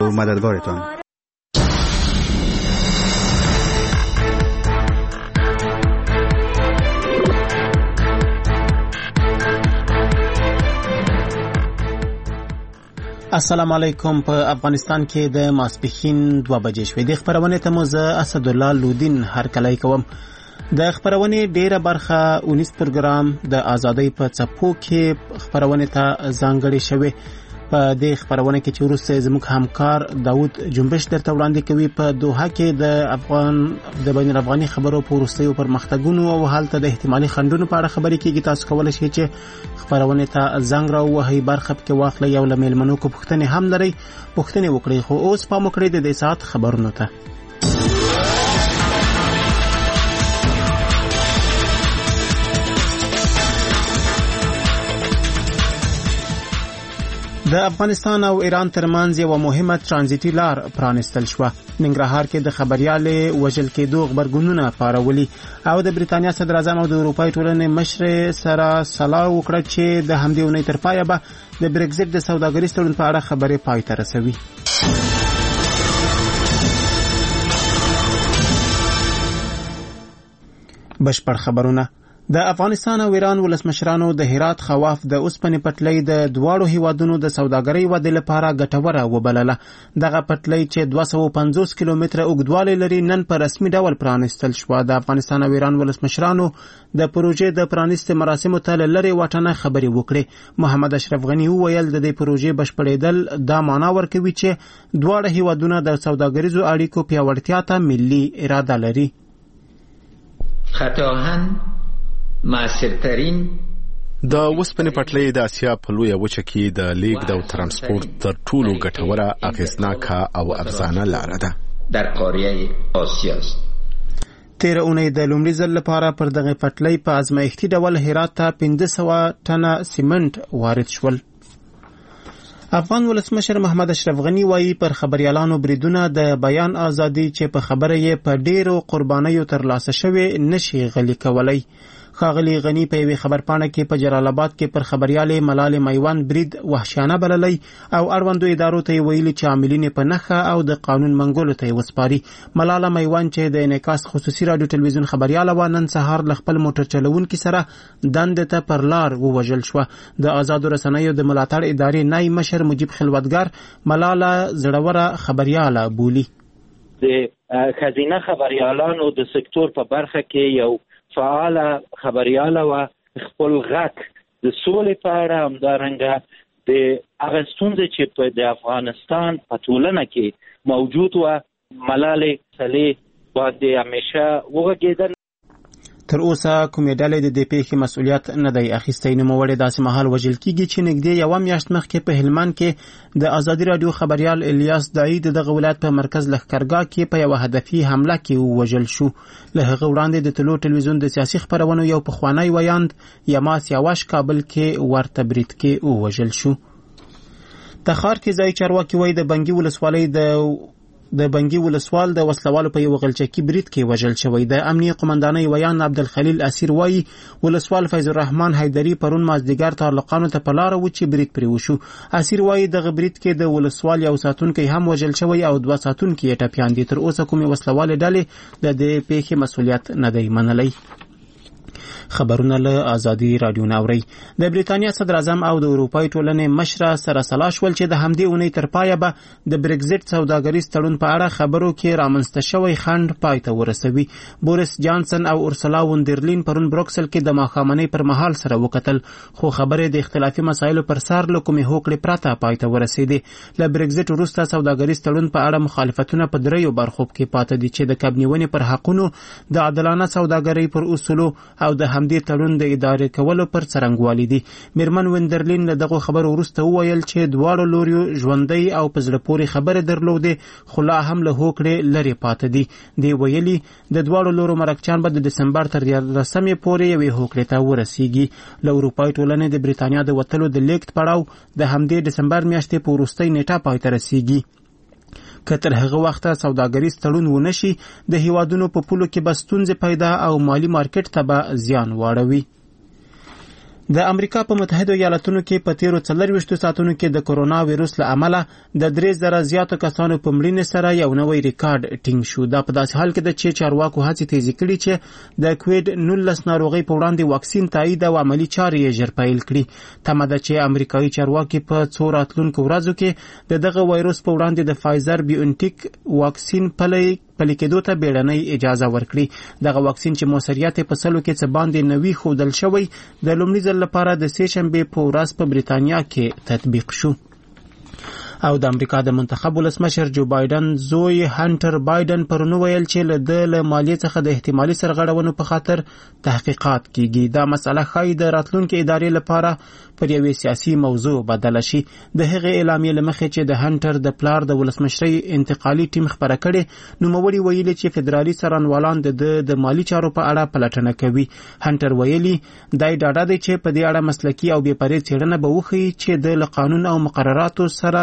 مددگارتان. السلام علیکم. په افغانستان کې د ماسپښین 2 بجې شوې. د خبرونې ته مو زه اسدالله لودین هرکلی کوم. د خبرونې ډیره برخه 19 پروګرام د ازادۍ په څپو کې خبرونه ته ځانګړې شوې. په دې خبرونه کې چې وروسته زموږ همکار داوود جنبش درته وړاندې کوي. په دوحه کې د بین الافغاني خبرو په وروستیو پرمختګونو او حالت د احتمالي خنډونو په اړه خبرې کیږي. تاسو کولای شئ چې خبرونه ته زنګ راووهئ، برخه پکې واخلئ او له میلمنو کو پوښتنې هم لرئ، پوښتنې وکړئ. خو اوس پام وکړئ د دې ساعت خبرونو ته. د افغانستان او ایران ترمنځ یو مهمه ترانزیتي لار پرانستل شوه. ننګرهار کې د خبريالې وژل کېدو خبرګونونه پارولي او د بریتانیا صدر اعظم او د اروپای ټولنې مشر سره سلا وکړه چې د همدې اونۍ تر پایه به د برگزیټ د سوداګریز تړون په اړه خبرې پای ته رسوي. بشپړ خبرونه. د افغانستان او ایران ولسمشرانو د هرات خواف د اوسپنې پټلۍ د دواړو هیوادونو د سوداګرۍ ودې لپاره ګټوره وبلله. دغه پټلۍ چې 250 کیلومتره اوږدوالی لري نن په رسمي ډول پرانستل شوه. د افغانستان او ایران ولسمشرانو د پروژې د پرانست مراسمو ته لری واټنه خبرې وکړې. محمد اشرف غنی وویل د دې پروژې بشپړېدل دا معنا ورکوي چې دواړه هیوادونه د سوداګریزو اړیکو پیاوړتیا ته ملي اراده لري. خطاهن مؤثرترین د اوسپنې پټلۍ د اسیا په لویه وچه کې د لیږد او ترانسپورت تر ټولو ګټوره، اغېزناکه او ارزانه لاره ده. در قاره آسیا است. تیر اونۍ د لومړي ځل لپاره پر دغه پټلۍ په ازمایښتي ډول هرات ته 1500 ټنه سیمنټ وارد شول. افغان ولسمشر محمد اشرف غنی وایي پر خبريالانو بریدونه د بیان ازادي چې په خبره یې په ډیرو قربانیو ترلاسه شوه نشي غلي کولای. ښاغلي غنی په یوه خبرپاڼه کې په جلال آباد کې پر خبريالې ملال میوان برید وحشیانه بللی او اړوندو ادارو ته ویلي چې عاملین په نخښه او د قانون منګولو ته وسپاري. ملال میوان چې د انعکاس خصوصي رادیو ټلویزیون خبرياله و نن سهار ل خپل موټر چلوونکي سره دند ته پر لار ووژل شو. د آزادو رسنیو د ملاتړ ادارې نای مشر مجيب خلوتګر ملال زړوره خبرياله بولی. د خزینه خبريالانو د سکتور په برخه کې یو فعال خبرياله و خپل غږ د سولې په اړه همدارنګه د هغه ستونزې چې په د افغانستان په ټولنه کې موجود و ملالې سلې باندې همیشه وغږېدل. تر اوسه کومې ډلې د دې پیښې مسؤلیت نه دی اخیستی. نوموړی داسې مهال وژل کیږي چې نږدې یوه میاشت مخکې په هلمند کې د ازادي راډیو خبريال الیاس داعی دغه ولایت په مرکز لښکرګاه کې په یوه هدفي حمله کې وژل شو. له هغه وړاندې د طلوع ټلویزیون د سیاسي خبرونو یو پخوانی ویاند یماس یاوش کابل کې ورته برید کې وژل شو. تخار کې ځای چارواکي وایي د بنګي ولسوالۍ د بنګي ولسوال د وسلوالو په یو غلچکی برید کې وژل شوی. د امنیه قومندانۍ ویان عبدالخلیل اسیر وایي ولسوال فیض الرحمن حیدری پرون مازدیګر تعلقانو ته په لار و چې برید پرې وشو. اسیر وایي دغه برید کې د ولسوال یو ساتونکی هم وژل شوی او 2 ساتونکي یې ټپیان دي. تر اوسه کومې وسلوالې ډلې د دې پیښې مسؤلیت نه دی منلی. خبرونه له ازادي رادیو ناوري. د بریتانیا صدر اعظم او د اروپای ټولنې مشر سره سلا شول چې د همدې اونۍ تر پایه به د برگزیټ سوداګریز تړون په اړه خبرو کې رامنځته شوی خنډ پای ته ورسوي. بوریس جانسن او اورسلا وندرلین پرون بروکسل کې د ماښامنۍ پر مهال سره وکتل، خو خبرې د اختلافي مسایلو پر سر له کومې هوکړې پرته پای ته ورسېدې. له برگزیټ وروسته سوداګریز تړون په اړه مخالفتونه په دریو برخو کې پاتې دي چې د کبنیونې پر حقونو، د عادلانه سوداګرۍ پر اصولو او د همدې تړون د ادارې کولو پر څرنګوالي دي. میرمن وندرلین له دغه خبرو وروسته وویل چې دواړو لوریو ژوندۍ او په زړه پورې خبرې درلودې، خو لا هم له هوکړې لرې پاتې دي. دی ویلي د دواړو لورو مرکچیان به د دسمبر تر 13 پورې یوې هوکړې ته ورسیږي. له اروپای ټولنې د بریتانیا د وتلو د لیږد پړاو د همدې دسمبر میاشتې په وروستۍ نیټه پای ته رسیږي. که تر هغه وخته سوداګریز تړون ونشي، د هیوادونو په پولو کې به ستونزې پیدا او مالی مارکیټ ته به زیان واړوي. د امریکا په متحده ایالاتونو کې په تیرو 24 ساعتونو کې د کورونا وایروس له امله د 3000 زیاتو کسانو په مړینې سره یو نوی ریکارډ ټینګ شو. دا په داسې حال کې ده چې چارواکو هڅې تیزې کړي چې د کووډ-19 ناروغۍ په وړاندې واکسین تایید او عملي چارې یې ژر پیل کړي. تمه ده چې امریکایي چارواکي په څو راتلونکو ورځو کې د دغه وایروس په وړاندې د فایزر بیونټیک واکسین پلي کېدو ته بیړنۍ اجازه ورکړي. دغه واکسین چې موثریت په سلو کې څه باندې نوي ښودل شوی د لومړي ځل لپاره د سې شنبې په ورځ په بریتانیا کې تطبیق شو. او د امریکا د منتخب ولسمشر جو بایدن زوی هانټر بایدن پرون ویل چې له مالیې څخه د احتمالي سرغړونو په خاطر تحقیقات کیږي. دا مسله ښایي د راتلونکي ادارې لپاره پر یوې سیاسي موضوع بدله شي. د هغې اعلامیې له مخې چې د هانټر د پلار د ولسمشرۍ انتقالي ټیم خبره کړې، نوموړي ویلي چې فدرالي څارنوالان د مالي چارو په اړه پلټنه کوي. هانټر ویلي دای ډاډه دی چې په دې اړه مسلکي او بې پرې څېړنه به وښیي چې د قانون او مقرراتو سره